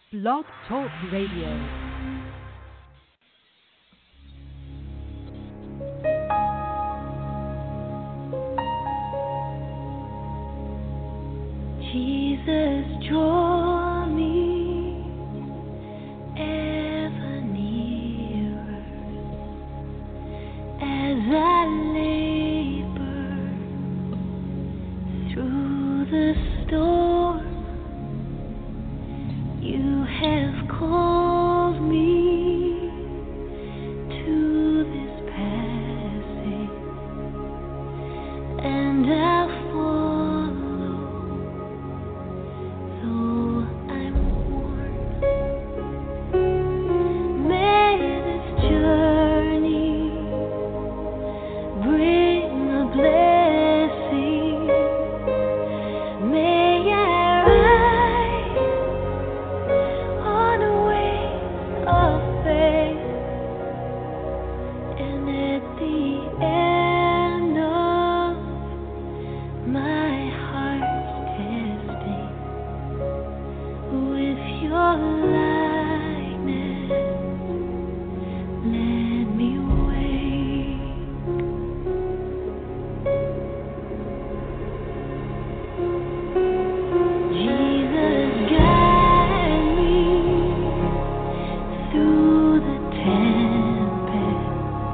Blog Talk Radio. Jesus, draw me ever nearer as I labor through the storm. You have called me to this passage, and I'll follow. Though I'm worn, may this journey bring a blessing. May I ride on the wings of faith, and at the end of my heart's testing, with your likeness, let me wake. Jesus, guide me through the tempest.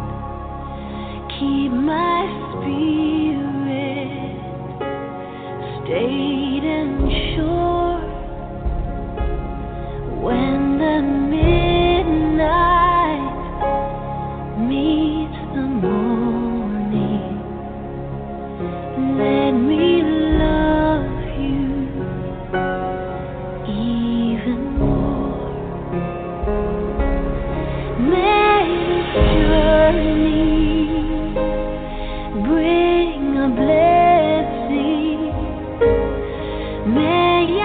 Keep my spirit stayed and sure. When the midnight meets the morning, let me love you even more. May this journey bring a blessing. May I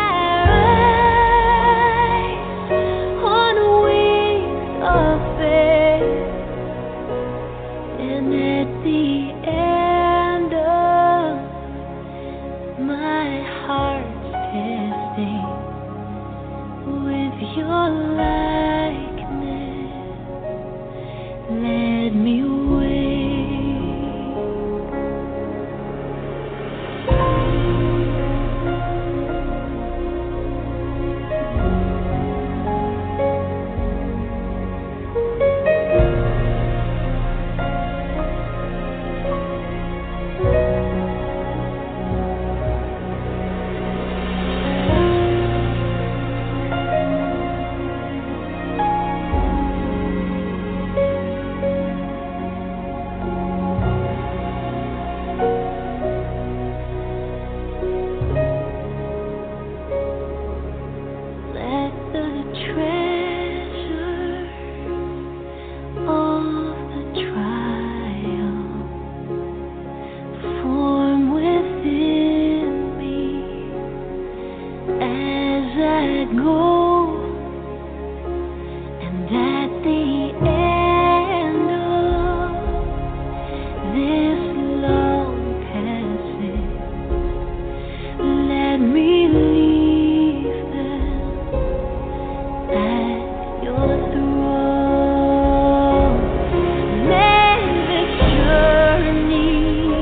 rise on wings of faith, and at the end of my heart's testing, with your likeness, let me wake. Let the treasure of the trial form within me as I go, and at the end of this long passage, let me leave them at your throne. May this journey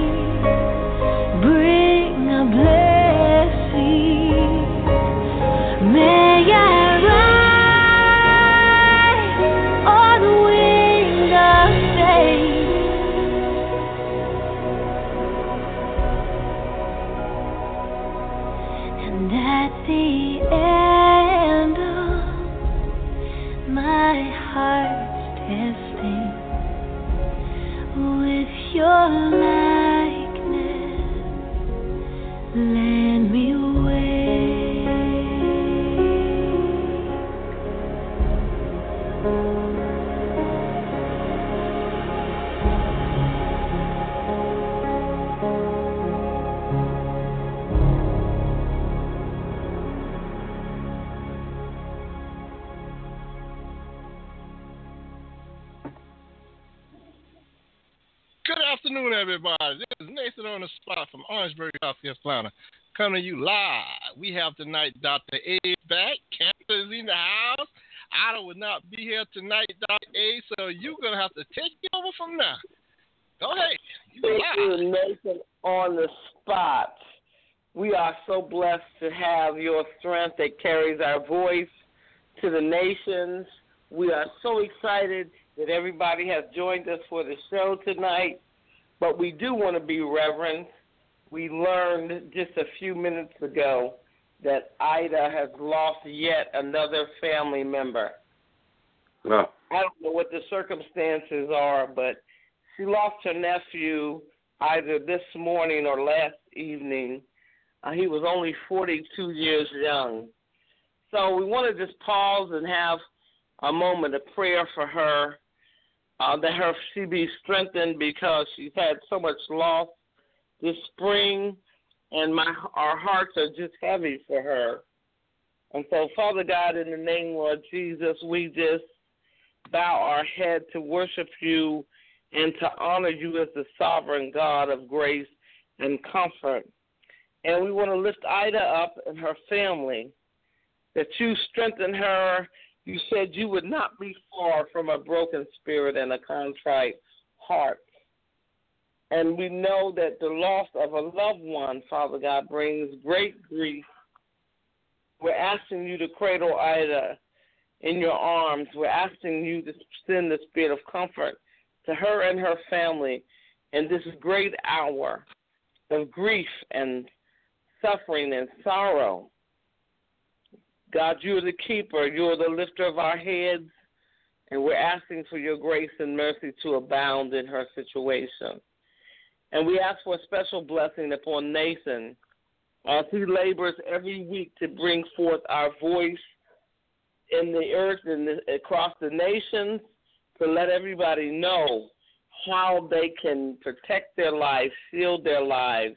bring a blessing. May I ride on wings of faith, and at the end of my heart's testing, with your likeness, let me wake. Good afternoon, everybody. This is Nathan on the spot from Orangeburg, South Carolina, coming to you live. We have tonight Dr. A back. Cancer is in the house. Ida would not be here tonight, Dr. A, so you're going to have to take it over from now. Go ahead. Thank you, Nathan, on the spot. We are so blessed to have your strength that carries our voice to the nations. We are so excited that everybody has joined us for the show tonight, but we do want to be reverent. We learned just a few minutes ago that Ida has lost yet another family member. Oh. I don't know what the circumstances are, but she lost her nephew either this morning or last evening. He was only 42 years young. So we want to just pause and have a moment of prayer for her, that she be strengthened because she's had so much loss this spring, and our hearts are just heavy for her. And so, Father God, in the name of Jesus, we just bow our head to worship you and to honor you as the sovereign God of grace and comfort. And we want to lift Ida up and her family, that you strengthen her. You said you would not be far from a broken spirit and a contrite heart. And we know that the loss of a loved one, Father God, brings great grief. We're asking you to cradle Ida in your arms. We're asking you to send the spirit of comfort to her and her family in this great hour of grief and suffering and sorrow. God, you're the keeper. You're the lifter of our heads, and we're asking for your grace and mercy to abound in her situation. And we ask for a special blessing upon Nathan as he labors every week to bring forth our voice in the earth and across the nations, to let everybody know how they can protect their lives, shield their lives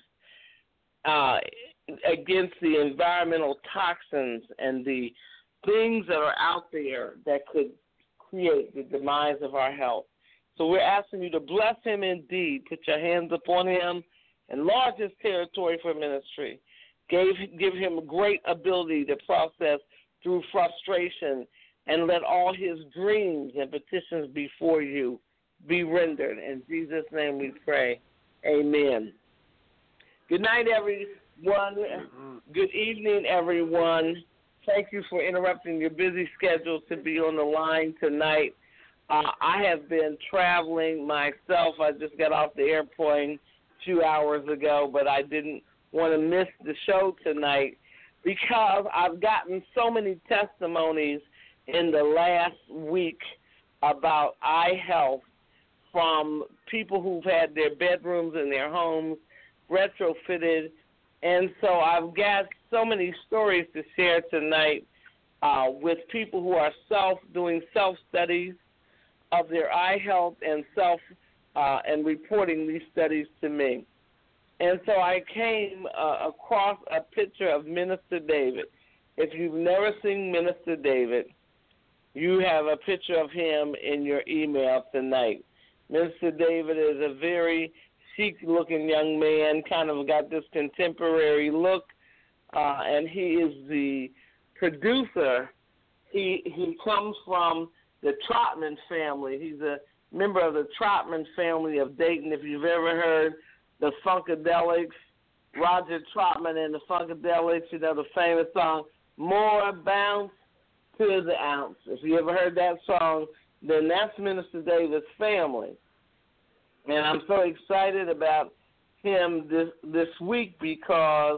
against the environmental toxins and the things that are out there that could create the demise of our health. So we're asking you to bless him indeed. Put your hands upon him, enlarge his territory for ministry. Give him great ability to process through frustration, and let all his dreams and petitions before you be rendered. In Jesus' name we pray. Amen. Good night, everyone. Good evening, everyone. Thank you for interrupting your busy schedule to be on the line tonight. I have been traveling myself. I just got off the airplane a few hours ago, but I didn't want to miss the show tonight because I've gotten so many testimonies in the last week about eye health from people who've had their bedrooms and their homes retrofitted. And so I've got so many stories to share tonight with people who are doing self-studies of their eye health and and reporting these studies to me. And so I came across a picture of Minister David. If you've never seen Minister David, you have a picture of him in your email tonight. Minister David is a very chic-looking young man, kind of got this contemporary look, and he is the producer. He comes from the Trotman family. He's a member of the Trotman family of Dayton. If you've ever heard the Funkadelics, Roger Trotman and the Funkadelics, you know, the famous song, More Bounce to the Ounce. If you ever heard that song, then that's Minister David's family. And I'm so excited about him this week because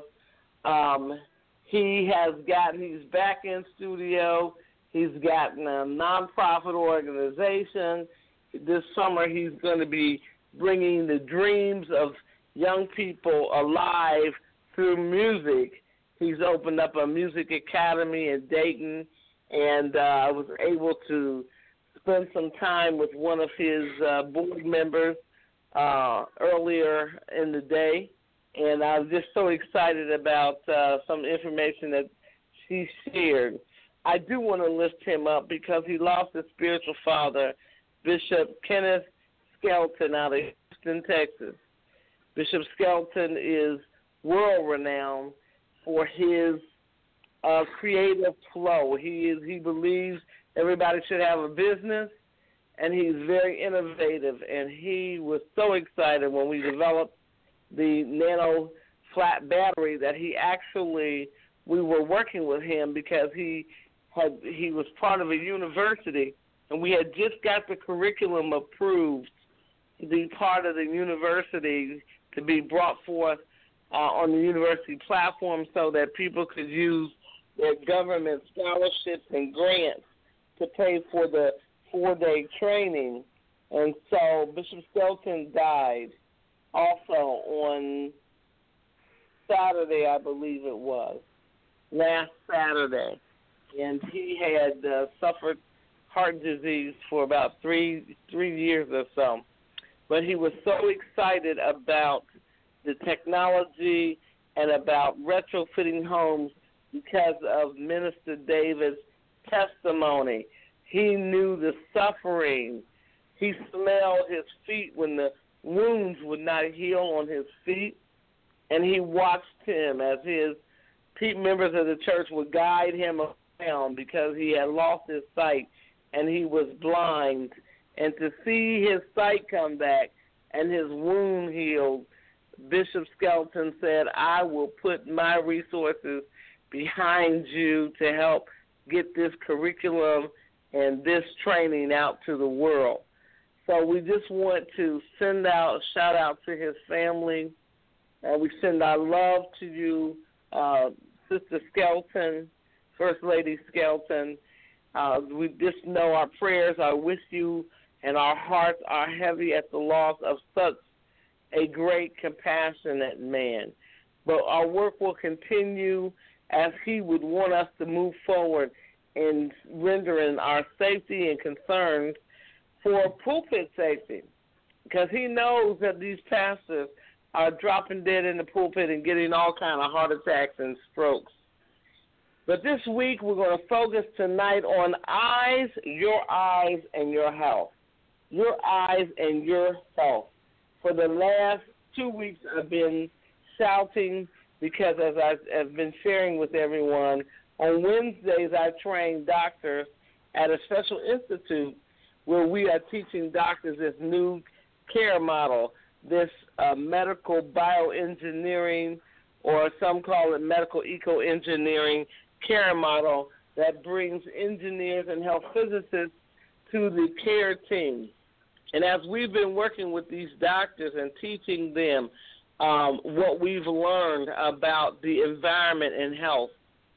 he's back in studio. He's gotten a nonprofit organization. This summer he's going to be bringing the dreams of young people alive through music. He's opened up a music academy in Dayton, and I was able to spend some time with one of his board members earlier in the day, and I was just so excited about some information that she shared. I do want to lift him up because he lost his spiritual father, Bishop Kenneth Skelton, out of Houston, Texas. Bishop Skelton is world-renowned for his creative flow. He believes everybody should have a business, and he's very innovative. And he was so excited when we developed the nano flat battery that we were working with him because he was part of a university, and we had just got the curriculum approved to be part of the university, to be brought forth on the university platform so that people could use their government scholarships and grants to pay for the 4-day training. And so Bishop Skelton died also on Saturday, I believe it was, last Saturday. And he had suffered heart disease for about 3 years or so. But he was so excited about the technology and about retrofitting homes because of Minister David's testimony. He knew the suffering. He smelled his feet when the wounds would not heal on his feet. And he watched him as his members of the church would guide him around because he had lost his sight and he was blind. And to see his sight come back and his wound healed, Bishop Skelton said, I will put my resources behind you to help get this curriculum and this training out to the world. So we just want to send out a shout out to his family. We send our love to you, Sister Skelton, First Lady Skelton. We just know our prayers are with you, and our hearts are heavy at the loss of such a great, compassionate man. But our work will continue as he would want us to move forward in rendering our safety and concerns for pulpit safety, because he knows that these pastors are dropping dead in the pulpit and getting all kind of heart attacks and strokes. But this week we're going to focus tonight on eyes, and your health. Your eyes and your health. For the last 2 weeks I've been shouting because, as I've been sharing with everyone, on Wednesdays I train doctors at a special institute where we are teaching doctors this new care model, this medical bioengineering, or some call it medical eco-engineering care model that brings engineers and health physicists to the care team. And as we've been working with these doctors and teaching them what we've learned about the environment and health,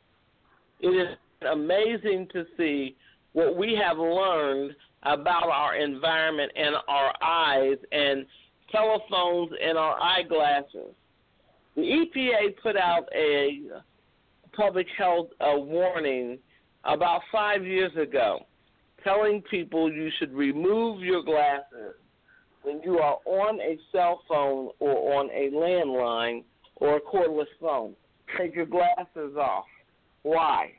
it is amazing to see what we have learned about our environment and our eyes and telephones and our eyeglasses. The EPA put out a public health warning about 5 years ago, telling people you should remove your glasses when you are on a cell phone or on a landline or a cordless phone. Take your glasses off. Why?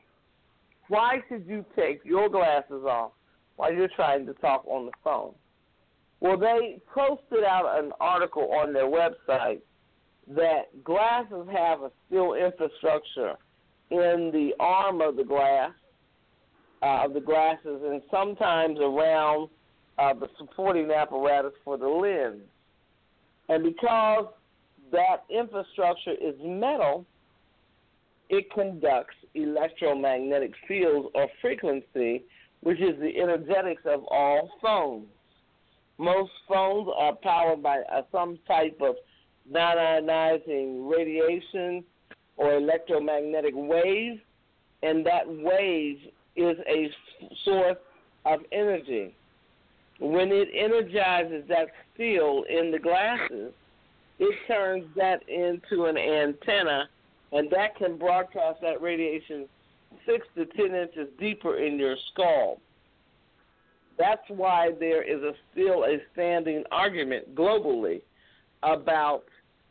Why should you take your glasses off while you're trying to talk on the phone? Well, they posted out an article on their website that glasses have a steel infrastructure in the arm of the glass, of the glasses, and sometimes around the supporting apparatus for the lens. And because that infrastructure is metal, it conducts electromagnetic fields or frequency, which is the energetics of all phones. Most phones are powered by some type of non-ionizing radiation or electromagnetic wave, and that wave is a source of energy. When it energizes that steel in the glasses, it turns that into an antenna, and that can broadcast that radiation 6 to 10 inches deeper in your skull. That's why there is still a standing argument globally about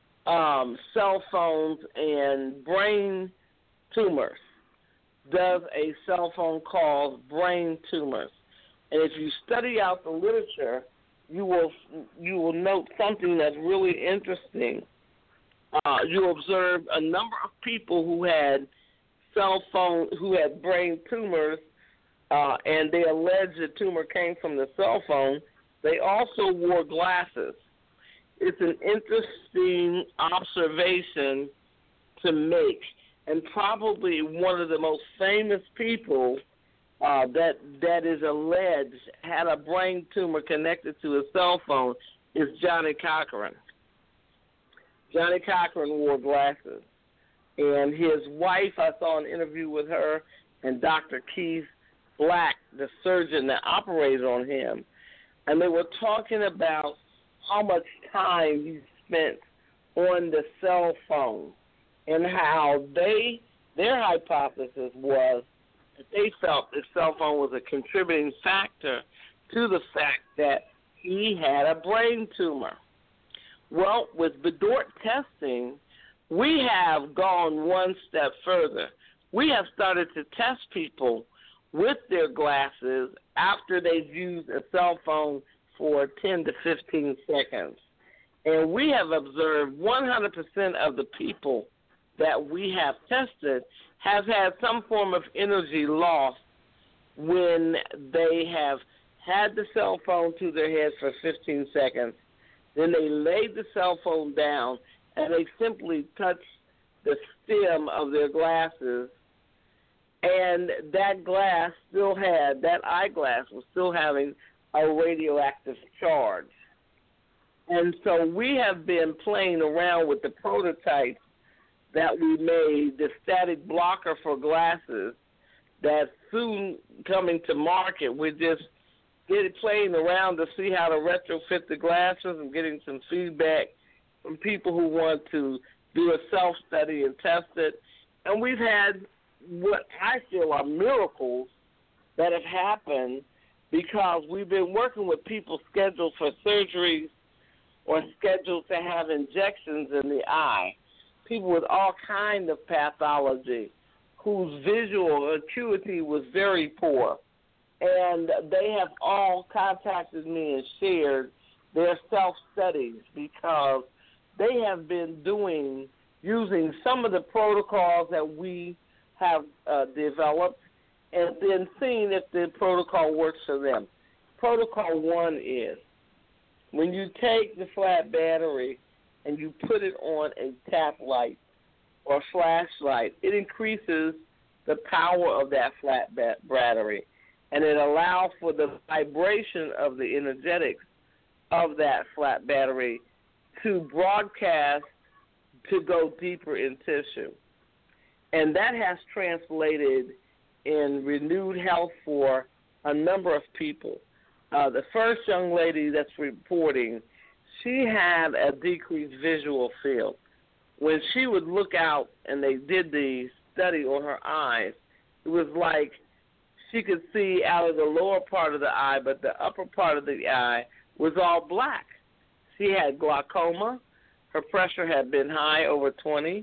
cell phones and brain tumors. Does a cell phone cause brain tumors? And if you study out the literature, you will note something that's really interesting. You observe a number of people who had cell phone, who had brain tumors, and they alleged the tumor came from the cell phone, they also wore glasses. It's an interesting observation to make, and probably one of the most famous people that is alleged had a brain tumor connected to a cell phone is Johnny Cochran. Johnny Cochran wore glasses. And his wife, I saw an interview with her, and Dr. Keith Black, the surgeon that operated on him, and they were talking about how much time he spent on the cell phone and how their hypothesis was that they felt the cell phone was a contributing factor to the fact that he had a brain tumor. Well, with Bedort testing, we have gone one step further. We have started to test people with their glasses after they've used a cell phone for 10 to 15 seconds. And we have observed 100% of the people that we have tested have had some form of energy loss when they have had the cell phone to their head for 15 seconds. Then they laid the cell phone down and they simply touched the stem of their glasses, and that glass still had, that eyeglass was still having a radioactive charge. And so we have been playing around with the prototype that we made, the static blocker for glasses, that's soon coming to market. We're just playing around to see how to retrofit the glasses and getting some feedback from people who want to do a self-study and test it. And we've had what I feel are miracles that have happened because we've been working with people scheduled for surgeries or scheduled to have injections in the eye, people with all kinds of pathology whose visual acuity was very poor. And they have all contacted me and shared their self-studies because they have been using some of the protocols that we have developed and then seeing if the protocol works for them. Protocol 1 is when you take the flat battery and you put it on a tap light or flashlight, it increases the power of that flat battery, and it allows for the vibration of the energetics of that flat battery to broadcast to go deeper in tissue. And that has translated in renewed health for a number of people. The first young lady that's reporting, she had a decreased visual field. When she would look out and they did the study on her eyes, it was like she could see out of the lower part of the eye, but the upper part of the eye was all black. She had glaucoma. Her pressure had been high, over 20,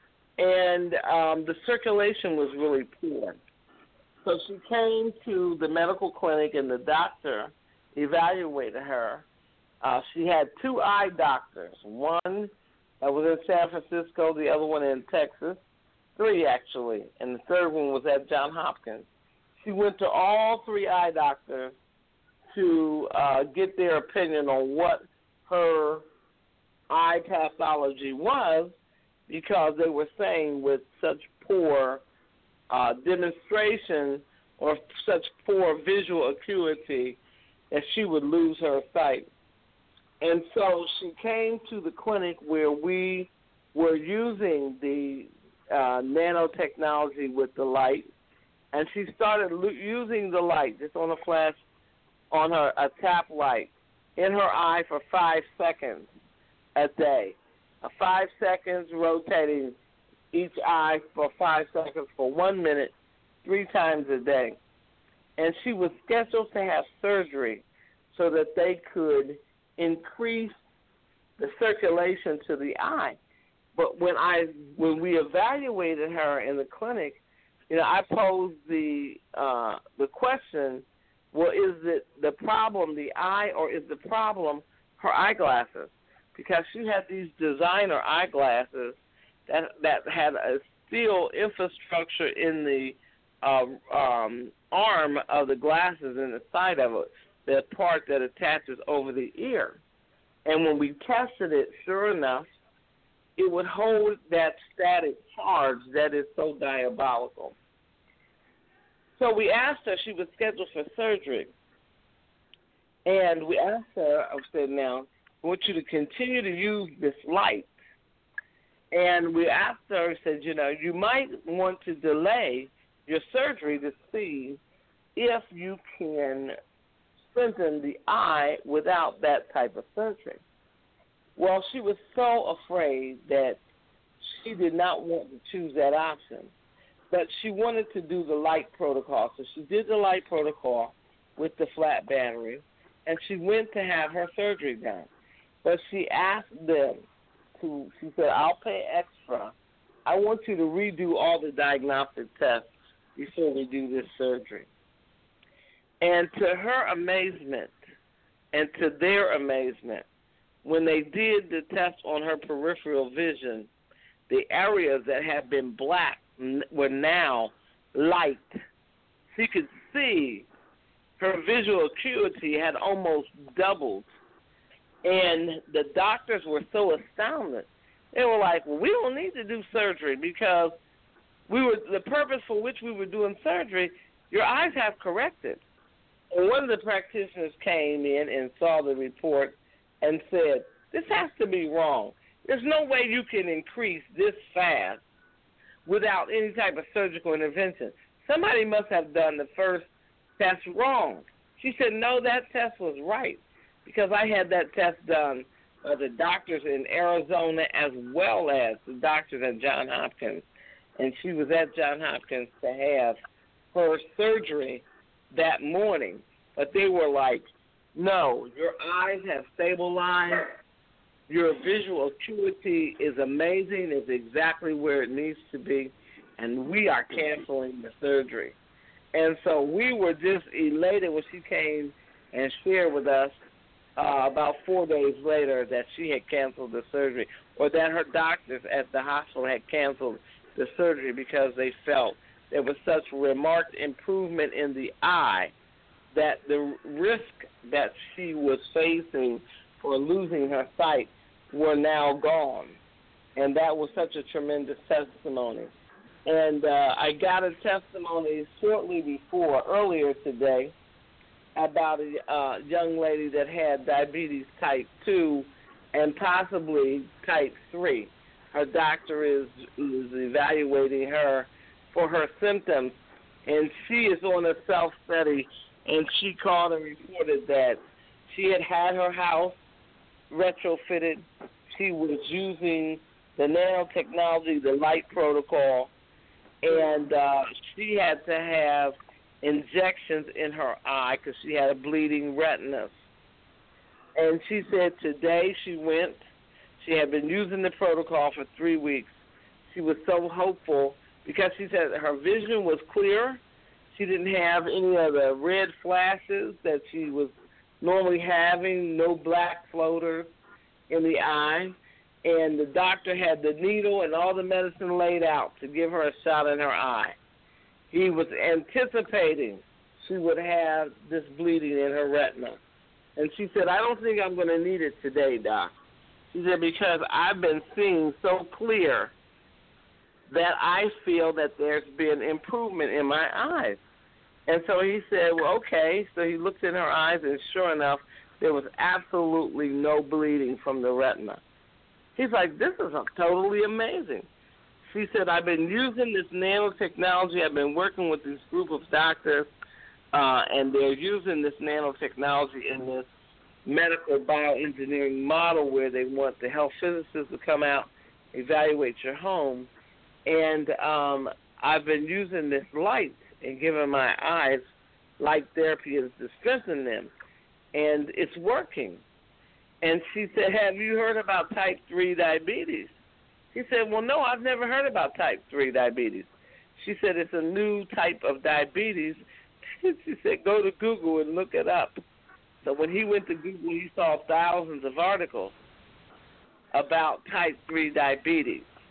and the circulation was really poor. So she came to the medical clinic, and the doctor evaluated her. She had 2 eye doctors, one that was in San Francisco, the other one in Texas, 3 actually, and the third one was at Johns Hopkins. She went to all 3 eye doctors to get their opinion on what her eye pathology was, because they were saying with such poor demonstration or such poor visual acuity that she would lose her sight. And so she came to the clinic where we were using the nanotechnology with the light, and she started using the light just on a flash, on a tap light in her eye for 5 seconds a day. 5 seconds rotating each eye for 5 seconds for 1 minute, 3 times a day. And she was scheduled to have surgery so that they could increase the circulation to the eye. But when we evaluated her in the clinic, I posed the question, well, is it the problem the eye, or is the problem her eyeglasses? Because she had these designer eyeglasses that had steel infrastructure in the arm of the glasses in the side of it, the part that attaches over the ear. And when we tested it, sure enough, it would hold that static charge that is so diabolical. So we asked her, she was scheduled for surgery. And we asked her, I said, now, I want you to continue to use this light. And we asked her, said, you might want to delay your surgery to see if you can strengthen the eye without that type of surgery. Well, she was so afraid that she did not want to choose that option, but she wanted to do the light protocol. So she did the light protocol with the flat battery, and she went to have her surgery done. But she asked them she said, I'll pay extra. I want you to redo all the diagnostic tests before we do this surgery. And to her amazement and to their amazement, when they did the test on her peripheral vision, the areas that had been black were now light. She could see her visual acuity had almost doubled. And the doctors were so astounded. They were like, well, we don't need to do surgery because the purpose for which we were doing surgery, your eyes have corrected. And one of the practitioners came in and saw the report and said, this has to be wrong. There's no way you can increase this fast without any type of surgical intervention. Somebody must have done the first test wrong. She said, no, that test was right because I had that test done by the doctors in Arizona as well as the doctors at Johns Hopkins. And she was at Johns Hopkins to have her surgery that morning. But they were like, no, your eyes have stabilized. Your visual acuity is amazing. It's exactly where it needs to be. And we are canceling the surgery. And so we were just elated when she came and shared with us about 4 days later that she had canceled the surgery, or that her doctors at the hospital had canceled the surgery because they felt there was such remarked improvement in the eye that the risk that she was facing for losing her sight were now gone. And that was such a tremendous testimony. And I got a testimony shortly before, earlier today, about a young lady that had diabetes type 2 and possibly type 3. Her doctor is evaluating her for her symptoms, and she is on a self-study, and she called and reported that she had her house retrofitted. She was using the nanotechnology, the light protocol, and she had to have injections in her eye because she had a bleeding retina. And she said today she went. She had been using the protocol for 3 weeks. She was so hopeful because she said her vision was clear. She didn't have any of the red flashes that she was normally having, no black floaters in the eye. And the doctor had the needle and all the medicine laid out to give her a shot in her eye. He was anticipating she would have this bleeding in her retina. And she said, I don't think I'm going to need it today, Doc. She said, because I've been seeing so clear that I feel that there's been improvement in my eyes. And so he said, well, okay. So he looked in her eyes, and sure enough, there was absolutely no bleeding from the retina. He's like, this is totally amazing. She said, I've been using this nanotechnology. I've been working with this group of doctors, and they're using this nanotechnology in this medical bioengineering model where they want the health physicists to come out, evaluate your home. And I've been using this light and giving my eyes light therapy to strengthen them. And it's working. And she said, have you heard about type 3 diabetes? He said, well, no, I've never heard about type 3 diabetes. She said, it's a new type of diabetes. She said, go to Google and look it up. So when he went to Google, he saw thousands of articles about type 3 diabetes.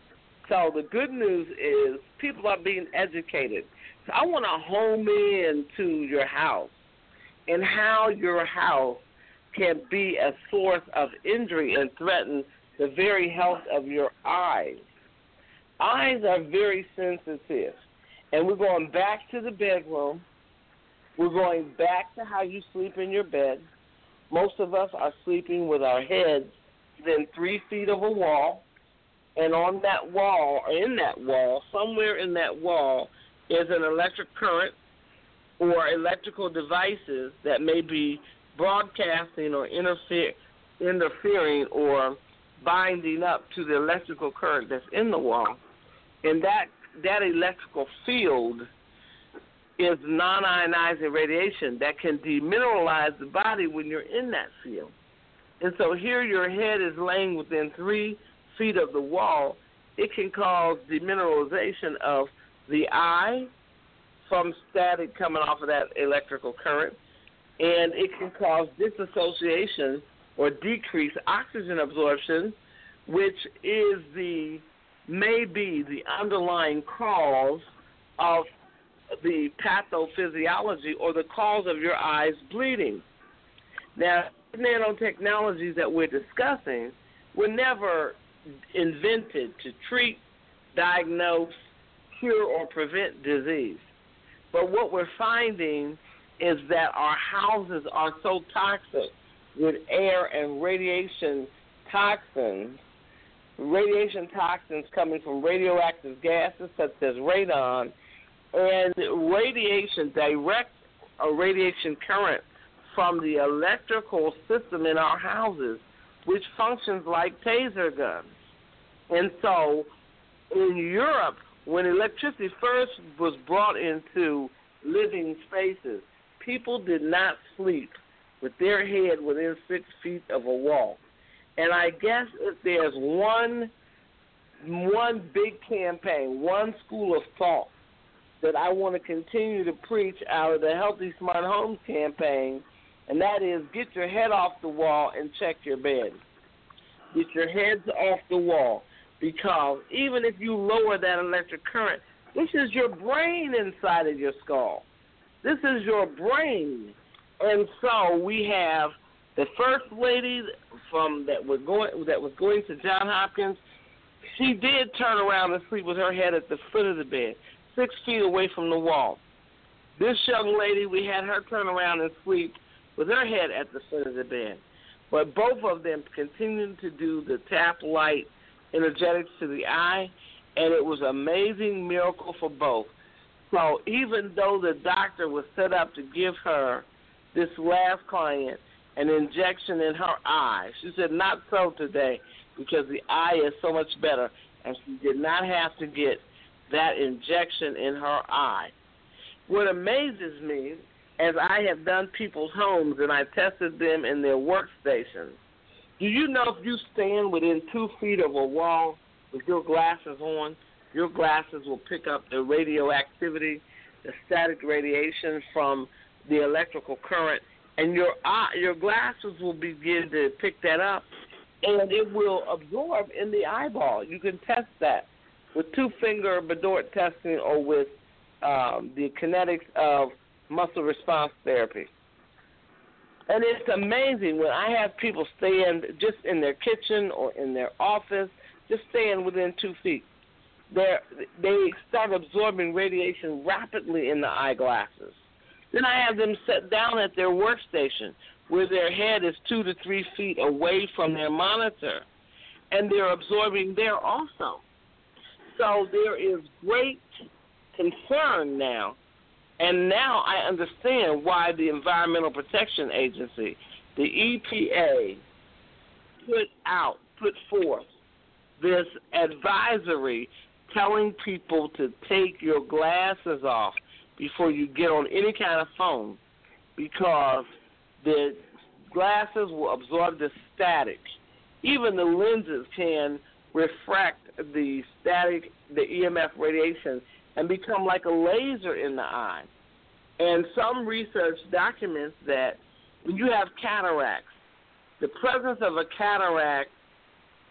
So the good news is people are being educated. So I want to home in to your house and how your house can be a source of injury and threaten the very health of your eyes. Eyes are very sensitive. And we're going back to the bedroom. We're going back to how you sleep in your bed. Most of us are sleeping with our heads within 3 feet of a wall. And on that wall, or in that wall, somewhere in that wall, is an electric current or electrical devices that may be broadcasting or interfering or binding up to the electrical current that's in the wall. And that electrical field is non-ionizing radiation that can demineralize the body when you're in that field. And so here your head is laying within 3 feet of the wall. It can cause demineralization of the eye from static coming off of that electrical current, and it can cause disassociation or decreased oxygen absorption, which is maybe the underlying cause of the pathophysiology or the cause of your eyes bleeding. Now, nanotechnologies that we're discussing were never invented to treat, diagnose, cure, or prevent disease. But what we're finding is that our houses are so toxic with air and radiation toxins coming from radioactive gases such as radon, and direct radiation current from the electrical system in our houses, which functions like taser guns. And so in Europe, when electricity first was brought into living spaces, people did not sleep with their head within 6 feet of a wall. And I guess if there's one big campaign, one school of thought that I want to continue to preach out of the Healthy Smart Homes campaign, and that is get your head off the wall and check your bed. Get your heads off the wall, because even if you lower that electric current, this is your brain inside of your skull. This is your brain. And so we have the first lady that was going to Johns Hopkins. She did turn around and sleep with her head at the foot of the bed, 6 feet away from the wall. This young lady, we had her turn around and sleep with her head at the foot of the bed. But both of them continued to do the tap light energetics to the eye, and it was an amazing miracle for both. So even though the doctor was set up to give her, this last client, an injection in her eye, she said, not so today, because the eye is so much better, and she did not have to get that injection in her eye. What amazes me, as I have done people's homes and I tested them in their workstations, do you know if you stand within 2 feet of a wall with your glasses on, your glasses will pick up the radioactivity, the static radiation from the electrical current, and your glasses will begin to pick that up, and it will absorb in the eyeball. You can test that with 2-finger Bedort testing or with the kinetics of muscle response therapy. And it's amazing when I have people stand just in their kitchen or in their office, just stand within 2 feet. They start absorbing radiation rapidly in the eyeglasses. Then I have them sit down at their workstation where their head is 2 to 3 feet away from their monitor, and they're absorbing there also. So there is great concern now, and now I understand why the Environmental Protection Agency, the EPA, put forth this advisory telling people to take your glasses off before you get on any kind of phone, because the glasses will absorb the static. Even the lenses can refract the static, the EMF radiation, and become like a laser in the eye. And some research documents that when you have cataracts, the presence of a cataract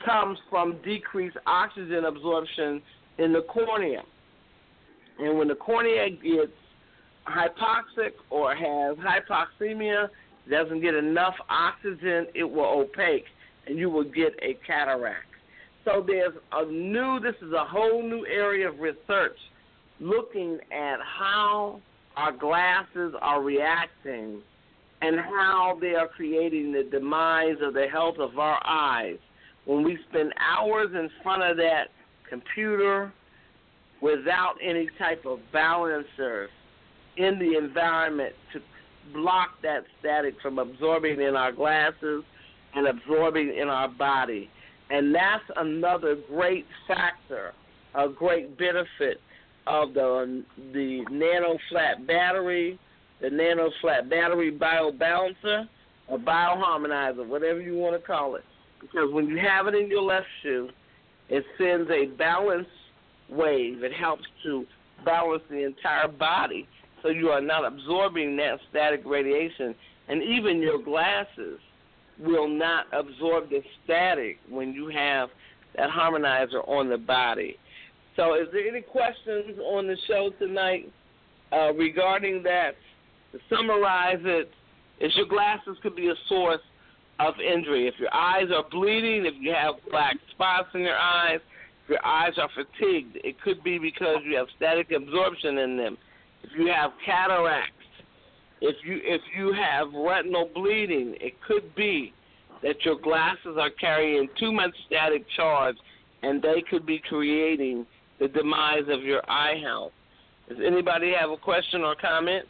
comes from decreased oxygen absorption in the cornea. And when the cornea gets hypoxic or has hypoxemia, doesn't get enough oxygen, it will opaque, and you will get a cataract. So this is a whole new area of research looking at how our glasses are reacting and how they are creating the demise of the health of our eyes. When we spend hours in front of that computer without any type of balancers in the environment to block that static from absorbing in our glasses and absorbing in our body. And that's another great factor, a great benefit of the nano flat battery, the nano flat battery biobalancer or bioharmonizer, whatever you want to call it. Because when you have it in your left shoe, it sends a balance wave. It helps to balance the entire body so you are not absorbing that static radiation. And even your glasses will not absorb the static when you have that harmonizer on the body. So is there any questions on the show tonight regarding that? To summarize it, is your glasses could be a source of injury. If your eyes are bleeding, if you have black spots in your eyes, if your eyes are fatigued, it could be because you have static absorption in them. If you have cataracts, if you have retinal bleeding, it could be that your glasses are carrying too much static charge, and they could be creating the demise of your eye health. Does anybody have a question or comment?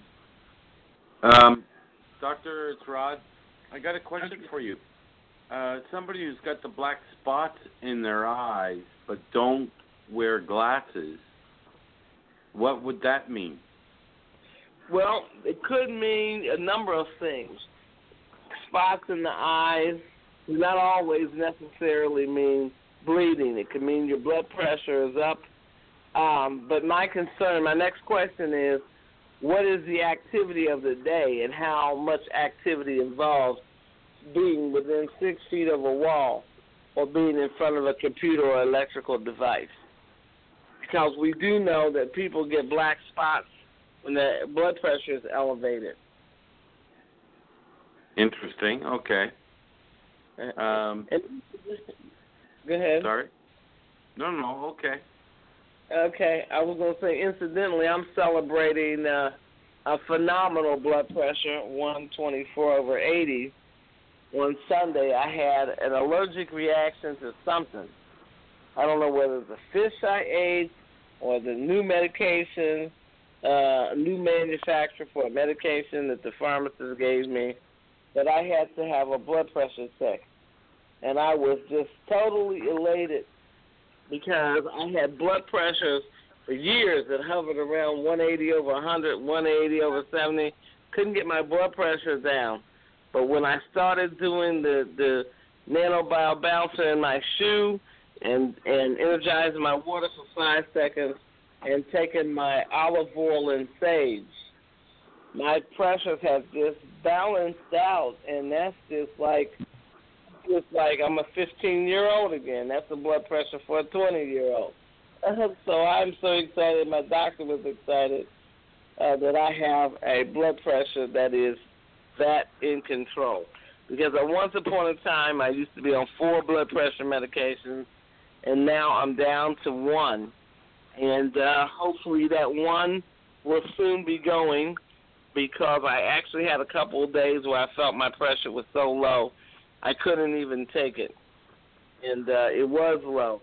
Doctor, it's Rod. I got a question for you. Somebody who's got the black spots in their eyes but don't wear glasses, what would that mean? Well, it could mean a number of things. Spots in the eyes do not always necessarily mean bleeding. It could mean your blood pressure is up. But my next question is, what is the activity of the day and how much activity involves being within 6 feet of a wall or being in front of a computer or electrical device? Because we do know that people get black spots when the blood pressure is elevated. Interesting. Okay. Go ahead. Sorry? No, okay. Okay, I was going to say, incidentally, I'm celebrating a phenomenal blood pressure, 124/80. On Sunday, I had an allergic reaction to something. I don't know whether it's the fish I ate or the new medication, new manufacturer for a medication that the pharmacist gave me, that I had to have a blood pressure check. And I was just totally elated because I had blood pressures for years that hovered around 180/100, 180/70. Couldn't get my blood pressure down. But when I started doing the nanobiobalancer in my shoe and energizing my water for 5 seconds and taking my olive oil and sage, my pressures have just balanced out, and that's just like I'm a 15-year-old again. That's the blood pressure for a 20-year-old. So I'm so excited. My doctor was excited that I have a blood pressure that is that in control. Because at once upon a time, I used to be on 4 blood pressure medications, and now I'm down to 1. And hopefully that 1 will soon be going, because I actually had a couple of days where I felt my pressure was so low I couldn't even take it. And it was low.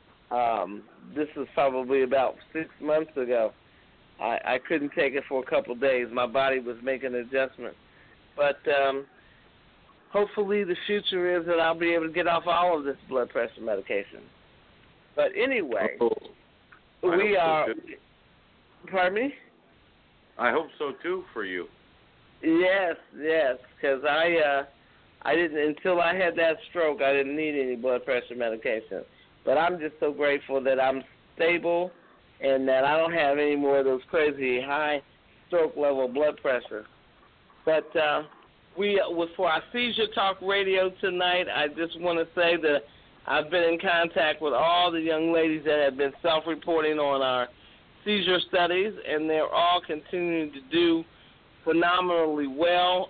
This was probably about 6 months ago. I couldn't take it for a couple of days. My body was making an adjustment. But hopefully the future is that I'll be able to get off all of this blood pressure medication. But anyway, we are... Pardon me? I hope so, too, for you. Yes, because I didn't, until I had that stroke, I didn't need any blood pressure medication. But I'm just so grateful that I'm stable and that I don't have any more of those crazy high stroke level blood pressure. But for our Seizure Talk Radio tonight, I just want to say that I've been in contact with all the young ladies that have been self-reporting on our seizure studies, and they're all continuing to do phenomenally well.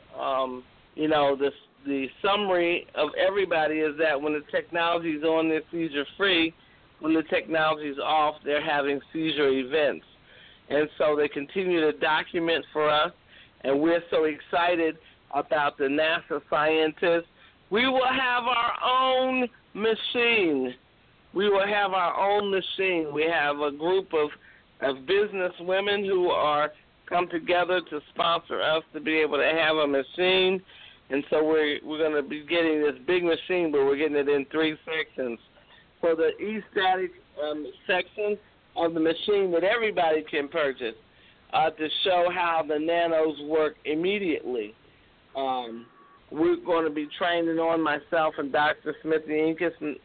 The summary of everybody is that when the technology is on, they're seizure-free. When the technology is off, they're having seizure events. And so they continue to document for us, and we're so excited about the NASA scientists. We will have our own machine. We will have our own machine. We have a group of business women who are come together to sponsor us to be able to have a machine. And so we're going to be getting this big machine, but we're getting it in 3 sections. For the e-static section of the machine that everybody can purchase to show how the nanos work immediately. We're going to be training on myself and Dr. Smithy-Incas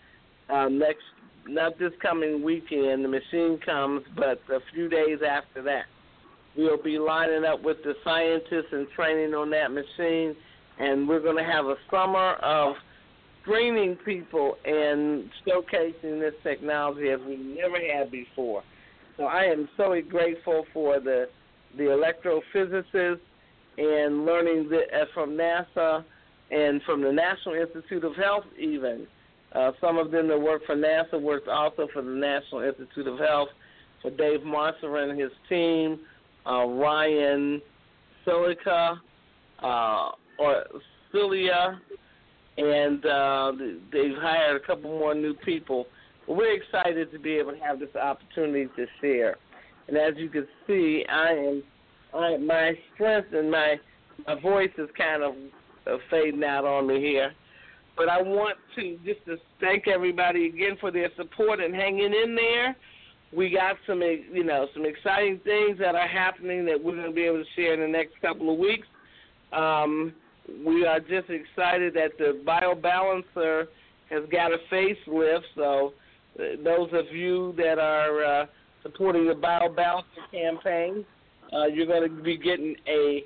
not this coming weekend. The machine comes, but a few days after that. We'll be lining up with the scientists and training on that machine, and we're going to have a summer of screening people and showcasing this technology as we never had before. So I am so grateful for the electrophysicists and learning from NASA and from the National Institute of Health even. Some of them that work for NASA worked also for the National Institute of Health, for Dave Marcer and his team, Ryan Silica, or Cilia, and they've hired a couple more new people. But we're excited to be able to have this opportunity to share. And as you can see, my strength and my voice is kind of fading out on me here. But I want to thank everybody again for their support and hanging in there. We got some exciting things that are happening that we're going to be able to share in the next couple of weeks. We are just excited that the BioBalancer has got a facelift. So those of you that are supporting the BioBalancer campaign, you're going to be getting a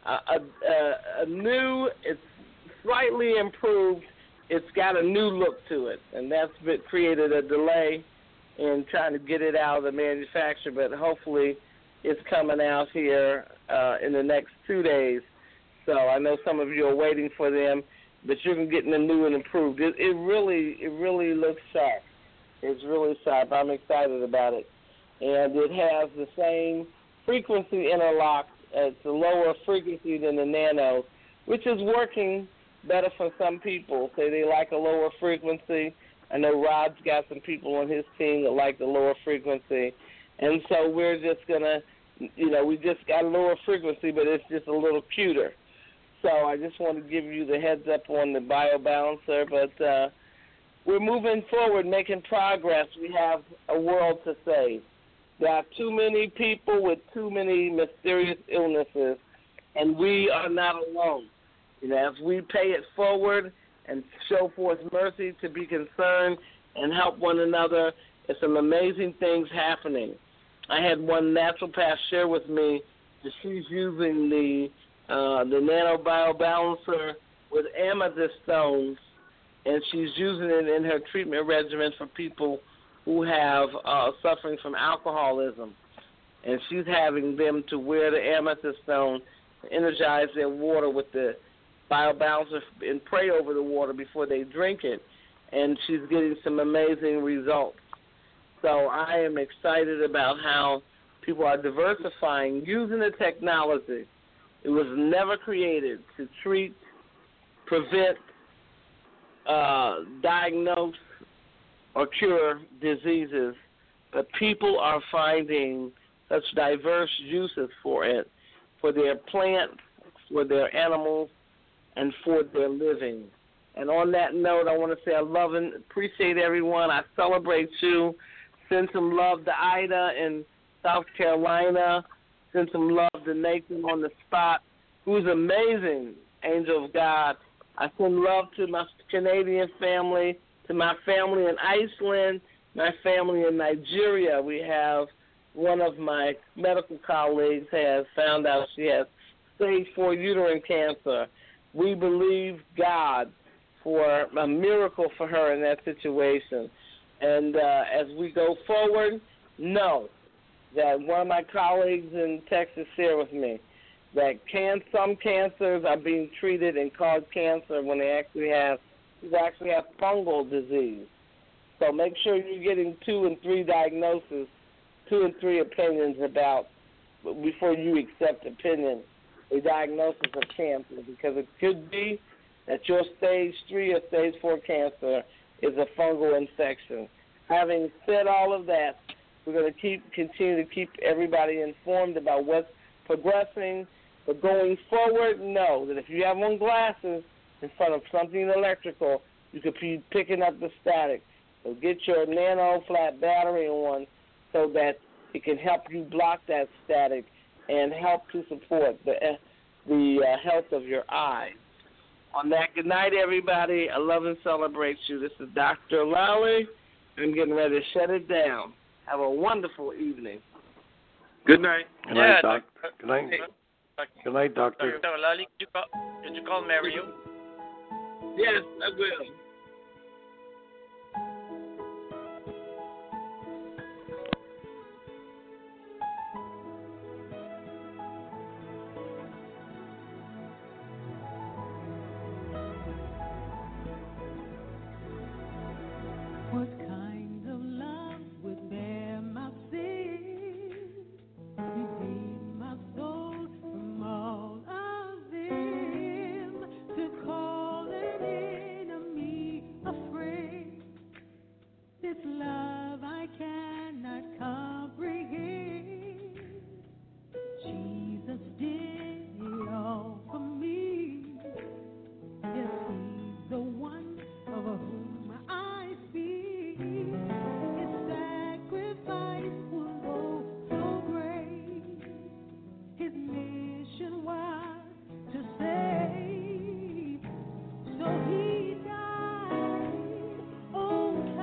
new, it's slightly improved. It's got a new look to it, and that's created a delay in trying to get it out of the manufacturer, but hopefully it's coming out here in the next 2 days. So I know some of you are waiting for them, but you're getting a new and improved. It really looks sharp. It's really sharp. I'm excited about it. And it has the same frequency interlock. It's a lower frequency than the Nano, which is working better for some people. Say they like a lower frequency. I know Rod's got some people on his team that like the lower frequency. And so we're just going to, we just got a lower frequency, but it's just a little cuter. So I just want to give you the heads up on the BioBalancer. But we're moving forward, making progress. We have a world to save. There are too many people with too many mysterious illnesses, and we are not alone. As we pay it forward and show forth mercy to be concerned and help one another, it's some amazing things happening. I had one naturopath share with me that she's using the Nano BioBalancer with amethyst stones, and she's using it in her treatment regimen for people who have suffering from alcoholism. And she's having them to wear the amethyst stone, energize their water with the BioBalancer, and pray over the water before they drink it. And she's getting some amazing results. So I am excited about how people are diversifying, using the technology. It was never created to treat, prevent, diagnose, or cure diseases, but people are finding such diverse uses for it, for their plants, for their animals, and for their living. And on that note, I want to say I love and appreciate everyone. I celebrate you. Send some love to Ida in South Carolina. Send some love to Nathan on the spot, who's amazing, angel of God. I send love to my Canadian family, to my family in Iceland, my family in Nigeria. We have one of my medical colleagues has found out she has stage 4 uterine cancer. We believe God for a miracle for her in that situation. And as we go forward, know that one of my colleagues in Texas shared with me that some cancers are being treated and called cancer when they actually have fungal disease. So make sure you're getting 2 and 3 diagnoses, 2 and 3 opinions about before you accept a diagnosis of cancer, because it could be that your stage 3 or stage 4 cancer is a fungal infection. Having said all of that, we're going to continue to keep everybody informed about what's progressing. But going forward, know that if you have on glasses in front of something electrical, you could be picking up the static. So get your nano flat battery on so that it can help you block that static and help to support the health of your eyes. On that, good night, everybody. I love and celebrate you. This is Dr. Lally. I'm getting ready to shut it down. Have a wonderful evening. Good night. Good night, Doc. Good night. Good night, Doctor. Dr. Lally, could you call Mario? Yes, I will. What kind of love would bear my sin? Redeem my soul from all of them, to call an enemy a friend. This love I cannot comprehend. Jesus did it all for me. Yes, he's the one of whom I speak. His sacrifice was oh so great. His mission was to save. So he died on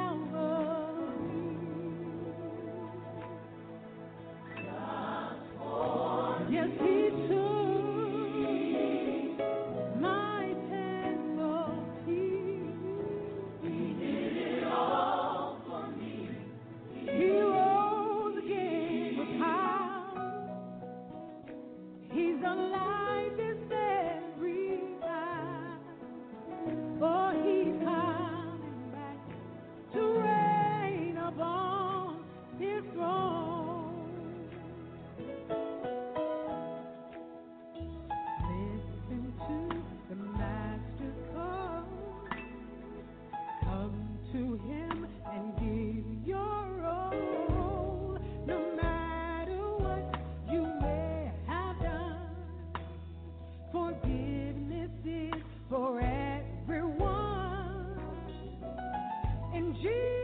Calvary. Yes, he took my penalty. He did it all for me. He rose again with power. He's alive this every hour. For he's coming back to reign upon his throne. Listen to the Master call. Come to him and give your all. No matter what you may have done, forgiveness is for everyone. And Jesus